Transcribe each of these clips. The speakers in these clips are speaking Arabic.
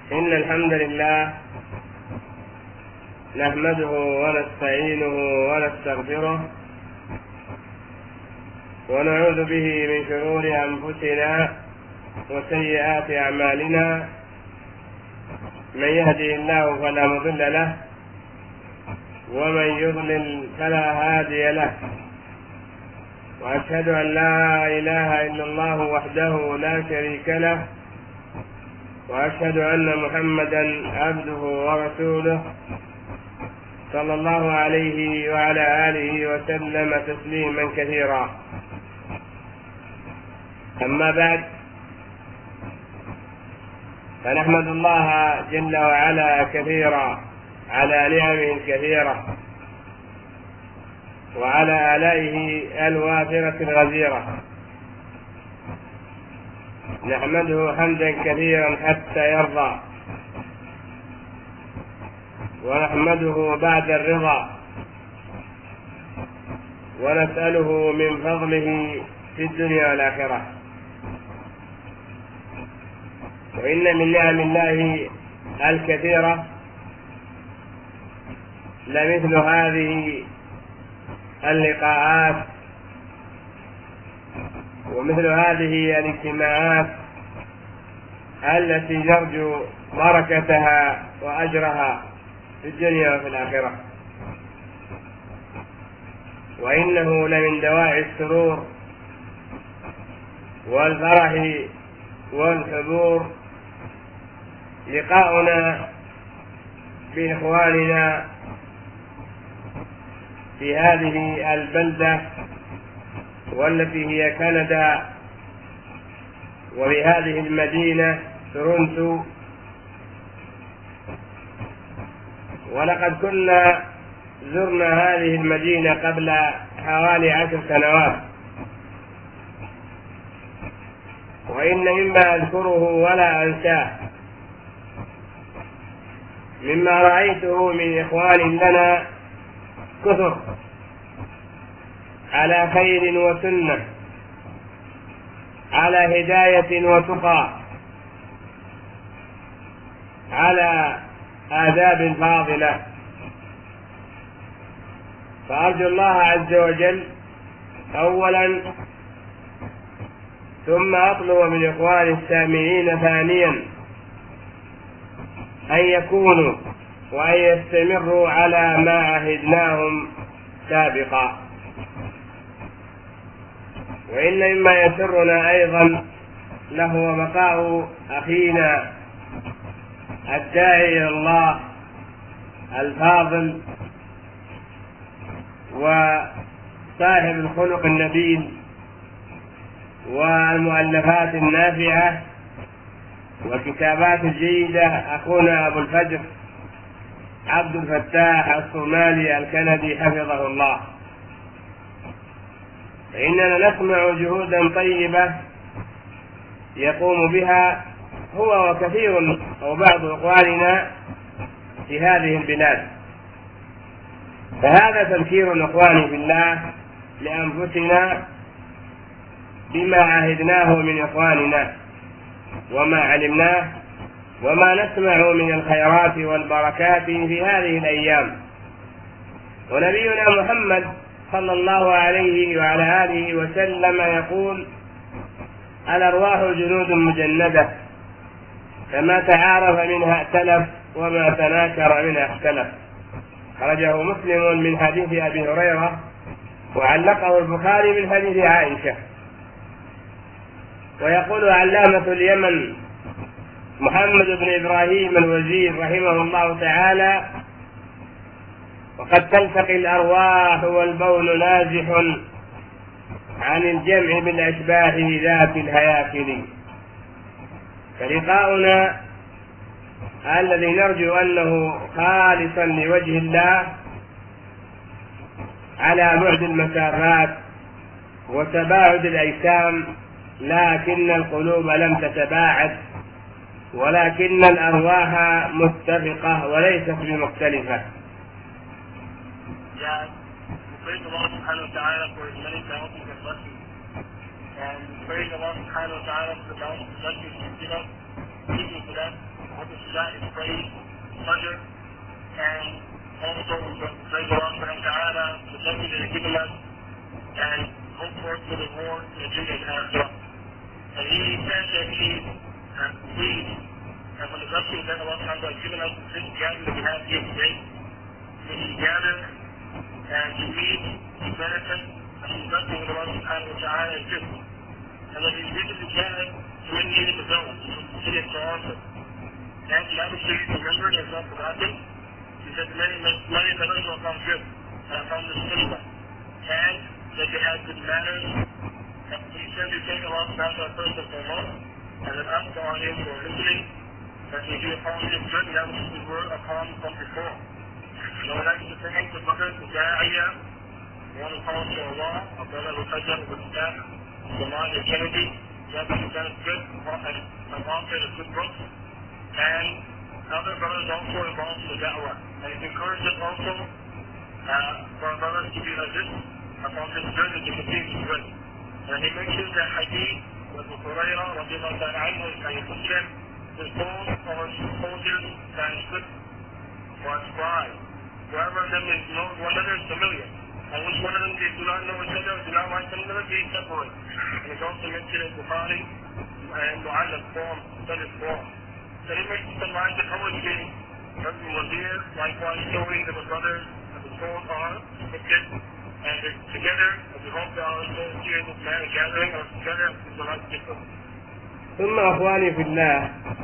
إن الحمد لله نحمده ونستعينه ونستغفره ونعوذ به من شرور أنفسنا وسيئات أعمالنا. من يهده الله فلا مضل له ومن يضلل فلا هادي له، وأشهد أن لا إله إلا الله وحده لا شريك له، وأشهد أن محمدا عبده ورسوله صلى الله عليه وعلى آله وسلم تسليما كثيرا. أما بعد، فنحمد الله جل وعلا كثيرا على نعمه الكثيرة وعلى آلائه الوافرة الغزيرة. نحمده حمدا كثيرا حتى يرضى، ونحمده بعد الرضا، ونسأله من فضله في الدنيا والآخرة. وإن من نعم الله الكثيرة لمثل هذه اللقاءات ومثل هذه الاجتماعات التي نرجو بركتها وأجرها في الدنيا وفي الآخرة. وإنه لمن دواعي السرور والفرح والحبور لقاؤنا بإخواننا في هذه البلدة والتي هي كندا، وبهذه المدينة تورونتو. ولقد كنا زرنا هذه المدينة قبل حوالي 10 سنوات، وإن مما أذكره ولا أنساه مما رأيته من إخوان لنا كثر على خير وسنة، على هداية وتقى، على آداب فاضلة. فأرجو الله عز وجل أولا، ثم أطلب من إخواني السامعين ثانيا أن يكونوا وأن يستمروا على ما عهدناهم سابقا. وإن مما يسرنا أيضا لهو بقاء أخينا الداعي إلى الله الفاضل وصاحب الخلق النبيل والمؤلفات النافعة والكتابات الجيدة، أخونا أبو الفجر عبد الفتاح الصومالي الكندي حفظه الله. فإننا نسمع جهودا طيبة يقوم بها هو وكثير أو بعض إخواننا في هذه البلاد. فهذا تذكير إخواني بالله لأنفسنا بما عهدناه من إخواننا وما علمناه وما نسمع من الخيرات والبركات في هذه الأيام. ونبينا محمد صلى الله عليه وعلى آله وسلم يقول: الأرواح جنود مجندة، فما تعارف منها ائتلف وما تناكر منها اختلف. خرجه مسلم من حديث أبي هريرة، وعلقه البخاري من حديث عائشة. ويقول علامة اليمن محمد بن إبراهيم الوزير رحمه الله تعالى: وقد تلتقي الأرواح والبول نازح عن الجمع بالأشباح ذات الهياكل. فلقاؤنا الذي نرجو أنه خالصا لوجه الله على بعد المسافات وتباعد الأجسام، لكن القلوب لم تتباعد، ولكن الأرواح متفقة وليست بمختلفة. Praise Allah subhanahu wa ta'ala for his many bounties and blessings. And praise Allah subhanahu wa ta'ala for the bounties and blessings he's given us. Speaking to that, what this is is praise, pleasure, and also praise Allah subhanahu wa ta'ala, the blessings that He's given us, and hope for the reward in the dunya and akhirah. And He said that He pleased, and for the blessings that Allah subhanahu wa ta'ala has given us, this gathering that we have here today, when we gather and to meet, to benefit, and to blessing with Allah subhanahu wa ta'ala is good. And when He's reached the gathering, to indicate the zone, to see it so often. And the atmosphere is remembered and not forgotten. He said many members will come good from this cinema. And that they have good manners. And he said we take Allah subhanahu wa ta'ala first and foremost. And then ask on Him for listening. That we do upon His good, that which we were upon from before. And I would like to thank the brothers, the Da'iyah, one who calls to Allah, our brother Rukajah, with staff, Jamal and Kennedy. That we've done good and authored a good book. And other brothers also involved in the da'wah. And it encourages us also for our brothers to be like this, upon this journey to continue to good. And he mentions that hadith with Abu Hurairah, radiallahu ta'ala anhu, in Sahih Muslim, is told our soldiers that is good for a scribe. Whoever of them is known, one another is familiar. And which one of them they do not know each other, do not like one another, they separate. And it's also mentioned in Bukhari and Mu'allaq form, studied form. So he makes some lines of poetry, Rabbi Wazir, likewise showing that the brothers and the souls are depicted, and they're together, and we hope that our souls here in this man gathering are together in the right people. ثم أخواني في الله،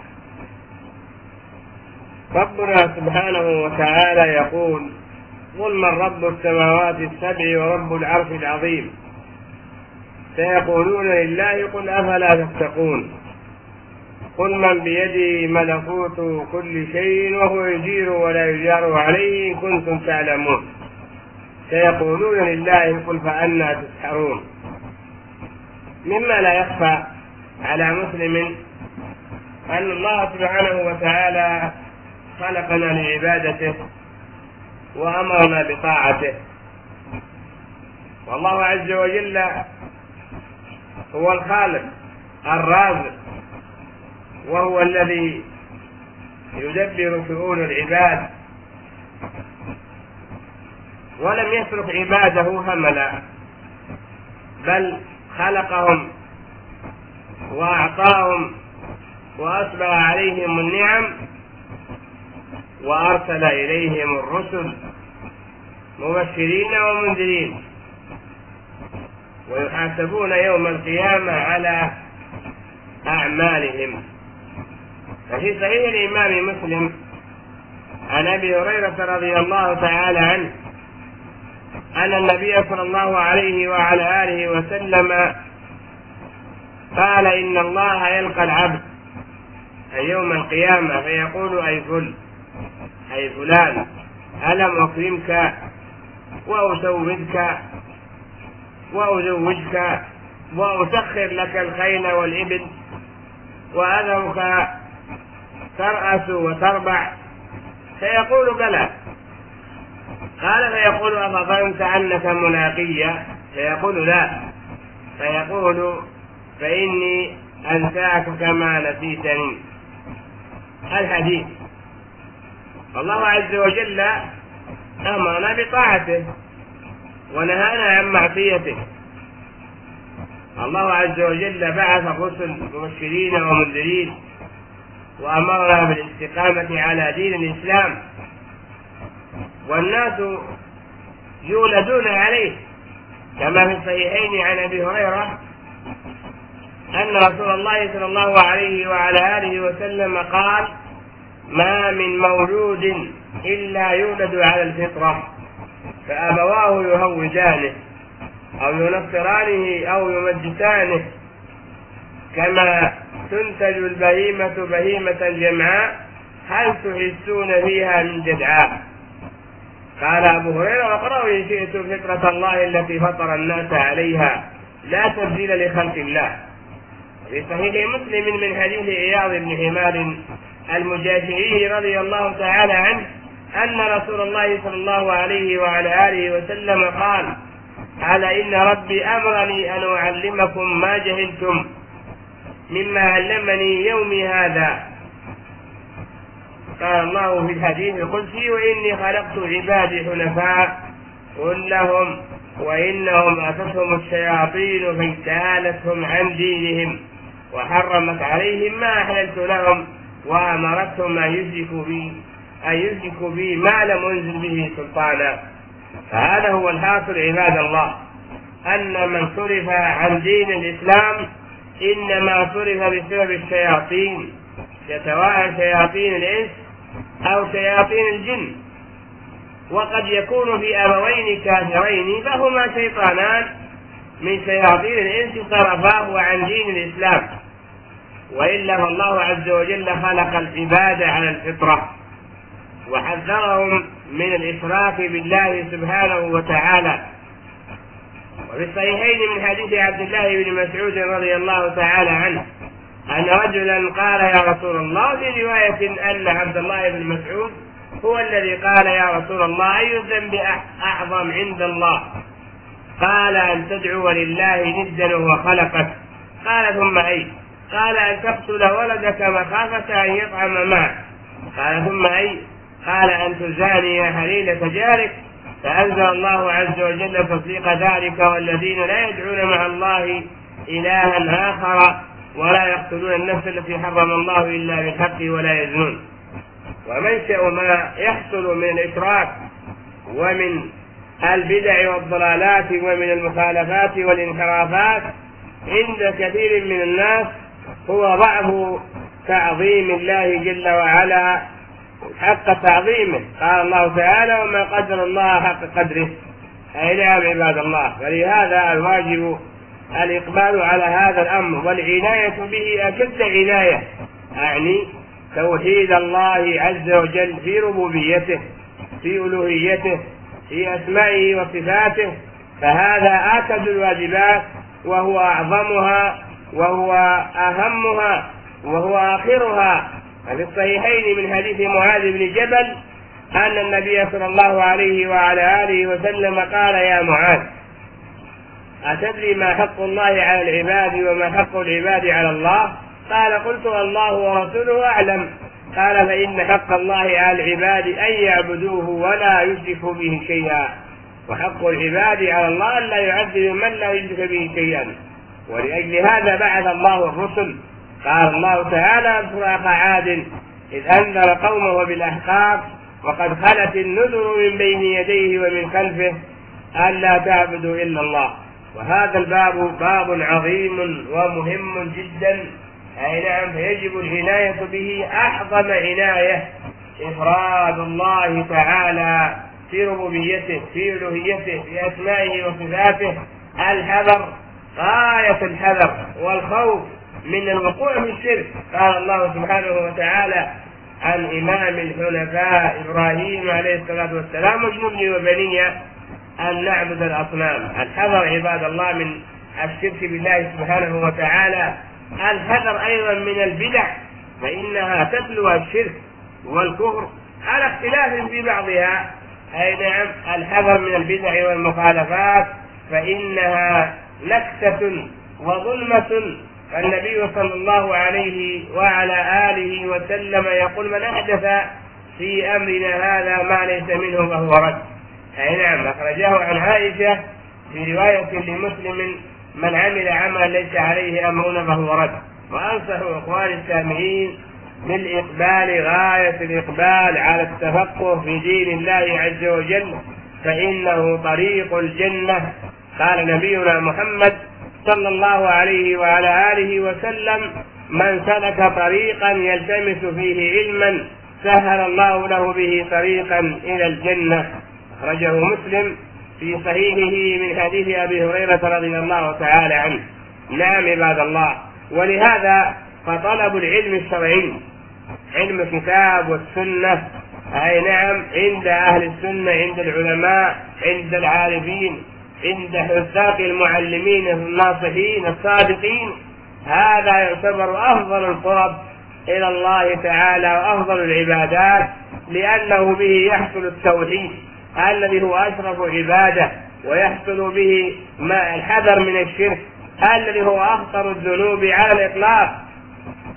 ربنا سبحانه وتعالى يقول: قل من رب السماوات السبع ورب العرش العظيم، سيقولون لله قل أفلا تتقون. قل من بيده ملكوت كل شيء وهو يجير ولا يجار عليه إن كنتم تعلمون. سيقولون لله قل فأنى تسحرون. مما لا يخفى على مسلم أن الله سبحانه وتعالى خلقنا لعبادته وأمرنا بطاعته. والله عز وجل هو الخالق الرازق، وهو الذي يدبر شؤون العباد، ولم يترك عباده هملا، بل خلقهم وأعطاهم وأسبغ عليهم النعم وأرسل إليهم الرسل مبشرين ومنذرين، ويحاسبون يوم القيامة على أعمالهم. ففي صحيح الإمام مسلم عن أبي هريرة رضي الله تعالى عنه أن النبي صلى الله عليه وعلى آله وسلم قال: إن الله يلقى العبد يوم القيامة فيقول: أي فلان، ألم أكرمك وأسودك وأزوجك وأسخر لك الخيل والإبل وأذرك ترأس وتربع؟ فيقول: بلى. قال: فيقول: أفظننت أنك ملاقية؟ فيقول: لا. فيقول: فإني أنساك كما نسيتني. الحديث. الله عز وجل أمرنا بطاعته ونهانا عن معصيته. الله عز وجل بعث الرسل مبشرين ومنذرين، وأمرنا بالاستقامة على دين الإسلام، والناس يولدون عليه، كما في الصحيحين عن أبي هريرة أن رسول الله صلى الله عليه وعلى آله وسلم قال: ما من مولود إلا يولد على الفطرة، فأبواه يهودانه أو ينصرانه أو يمجسانه، كما تنتج البهيمة بهيمة جمعاء هل تحسون فيها من جدعاء. قال أبو هريرة: واقرأوا إن شئتم فطرة الله التي فطر الناس عليها لا تبديل لخلق الله. في صحيح مسلم من حديث عياض بن حمار المجاشعي رضي الله تعالى عنه أن رسول الله صلى الله عليه وعلى آله وسلم قال: ألا إن ربي أمرني أن أعلمكم ما جهلتم مما علمني يومي هذا. قال الله في الحديث القدسي: وإني خلقت عبادي حنفاء كلهم وإنهم أتتهم الشياطين فاجتالتهم عن دينهم وحرمت عليهم ما أحللت لهم وأمرتهم أن يشركوا بي ما لم أنزل به سلطانا. فهذا هو الحاصل عباد الله، أن من صرف عن دين الإسلام إنما صرف بسبب الشياطين، سواء شياطين الإنس أو شياطين الجن، وقد يكون في أبوين كافرين فهما شيطانان من شياطين الإنس صرفاه عن دين الإسلام، وإلا فالله عز وجل خلق العباد على الفطرة وحذرهم من الإشراك بالله سبحانه وتعالى. وفي الصحيحين من حديث عبد الله بن مسعود رضي الله تعالى عنه أن رجلا قال: يا رسول الله، في رواية أن عبد الله بن مسعود هو الذي قال: يا رسول الله، أي الذنب أعظم عند الله؟ قال: أن تدعو لله ندا وهو خلقك. قال: ثم أي؟ قال: أن تقتل ولدك مخافة أن يطعم معك. قال: ثم أي؟ قال: أن تزاني حليلة جارك. فأنزل الله عز وجل تصديق ذلك: والذين لا يدعون مع الله إلها آخر ولا يقتلون النفس التي حرم الله إلا بالحق ولا يزنون. ومنشأ ما يحصل من الإشراك ومن البدع والضلالات ومن المخالفات والانحرافات عند كثير من الناس هو ضعف تعظيم الله جل وعلا حق تعظيمه. قال الله تعالى: وما قدر الله حق قدره. أي نعم عباد الله. ولهذا الواجب الإقبال على هذا الأمر والعناية به أشد عناية، أعني توحيد الله عز وجل في ربوبيته، في ألوهيته، في أسمائه وصفاته، فهذا آكد الواجبات وهو أعظمها وهو أهمها وهو آخرها. في الصحيحين من حديث معاذ بن جبل أن النبي صلى الله عليه وعلى آله وسلم قال: يا معاذ، أتدري ما حق الله على العباد وما حق العباد على الله؟ قال: قلت: الله ورسوله أعلم. قال: فإن حق الله على العباد أن يعبدوه ولا يشركوا به شيئا، وحق العباد على الله أن لا يعذب من لا يشرك به شيئا. ولأجل هذا بعث الله الرسل. قال الله تعالى: اذكر أخا عاد إذ أنذر قومه بالأحقاف وقد خلت النذر من بين يديه ومن خلفه ألا تعبدوا إلا الله. وهذا الباب باب عظيم ومهم جدا، أي نعم، فيجب العناية به أعظم عناية، إفراد الله تعالى في ربوبيته، في ألوهيته، في أسمائه وصفاته، الحذر غاية الحذر والخوف من الوقوع في الشرك. قال الله سبحانه وتعالى عن إمام الحنفاء إبراهيم عليه الصلاة والسلام: واجنبني وبني أن نعبد الأصنام. الحذر عباد الله من الشرك بالله سبحانه وتعالى، الحذر أيضا من البدع، فإنها تتلو الشرك والكفر على اختلاف في بعضها. أي نعم، الحذر من البدع والمخالفات فإنها نكسة وظلمة. فالنبي صلى الله عليه وعلى آله وسلم يقول: من أحدث في أمرنا هذا ما ليس منه فهو رد. أي نعم، أخرجه عن عائشة في رواية لمسلم: من عمل عملا ليس عليه أمرنا فهو رد. وأنصح إخواني السامعين بالإقبال غاية الإقبال على التفقه في دين الله عز وجل، فإنه طريق الجنة. قال نبينا محمد صلى الله عليه وعلى آله وسلم: من سلك طريقا يلتمس فيه علما سهل الله له به طريقا إلى الجنة. أخرجه مسلم في صحيحه من حديث أبي هريرة رضي الله تعالى عنه. نعم عباد الله. ولهذا فطلب العلم الشرعي، علم الكتاب والسنة، أي نعم، عند أهل السنة، عند العلماء، عند العارفين، عند حذاق المعلمين الناصحين الصادقين، هذا يعتبر أفضل القرب إلى الله تعالى وأفضل العبادات، لأنه به يحصل التوحيد الذي هو أشرف عبادة، ويحصل به الحذر من الشرك الذي هو أخطر الذنوب على الإطلاق.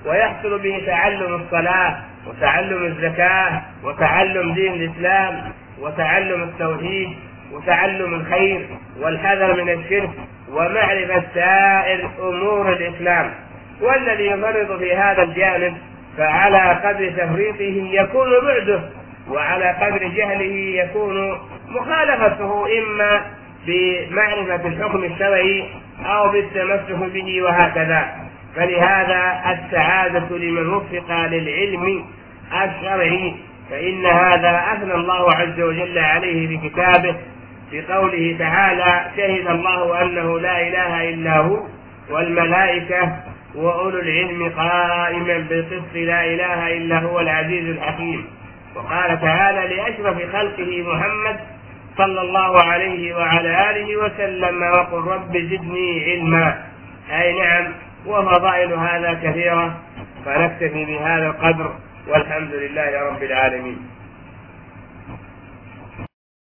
ويحصل به تعلم الصلاة وتعلم الزكاة وتعلم دين الإسلام وتعلم التوحيد وتعلم الخير والحذر من الشرك ومعرفة سائر أمور الإسلام. والذي يفرط في هذا الجانب فعلى قدر تفريطه يكون بعده، وعلى قدر جهله يكون مخالفته إما بمعرفة الحكم الشرعي أو بالتمسك به وهكذا. فلهذا السعادة لمن وفق للعلم الشرعي، فإن هذا أثنى الله عز وجل عليه في كتابه في قوله تعالى: شهد الله أنه لا إله إلا هو والملائكة وأولو العلم قائما بالقسط لا إله إلا هو العزيز الحكيم. وقال تعالى لأشرف خلقه محمد صلى الله عليه وعلى آله وسلم: وقل رب زدني علما. أي نعم، وفضائل هذا كثيرة، فنكتفي بهذا القدر، والحمد لله رب العالمين.